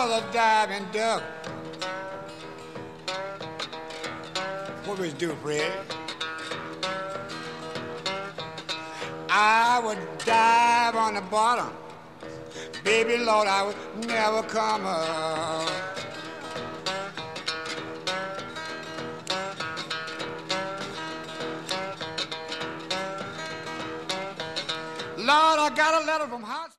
was a diving duck. What would you do, Fred? I would dive on the bottom. Baby Lord, I would never come up. Lord, I got a letter from Hollywood.